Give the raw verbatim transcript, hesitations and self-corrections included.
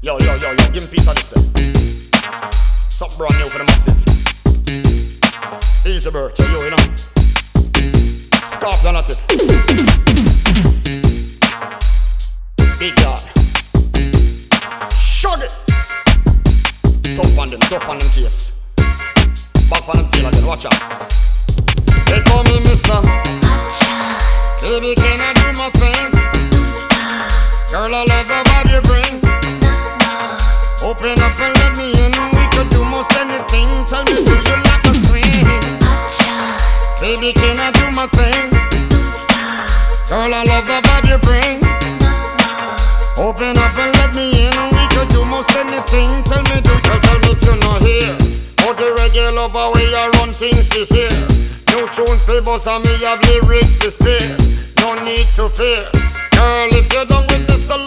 Yo, yo, yo, yo, give me a piece of this then. Something brand new for the massive. Easy bird, yo, you know. Scorpion at it. Big guy. Shug it. Tough on them, tough on them case. Back on them tail again, watch out. They call me Mister Baby, can I do my thing? Girl, I love the vibe you bring. Open up and let me in. We could do most anything. Tell me, do you like to swing? Baby, can I do my thing? Girl, I love the vibe you bring. Open up and let me in. We could do most anything. Tell me, do you tell me if you're not here? How the regular lover way I run things this year. No tune favors and me have lyrics to spare. No need to fear. Girl, if you're done with this, so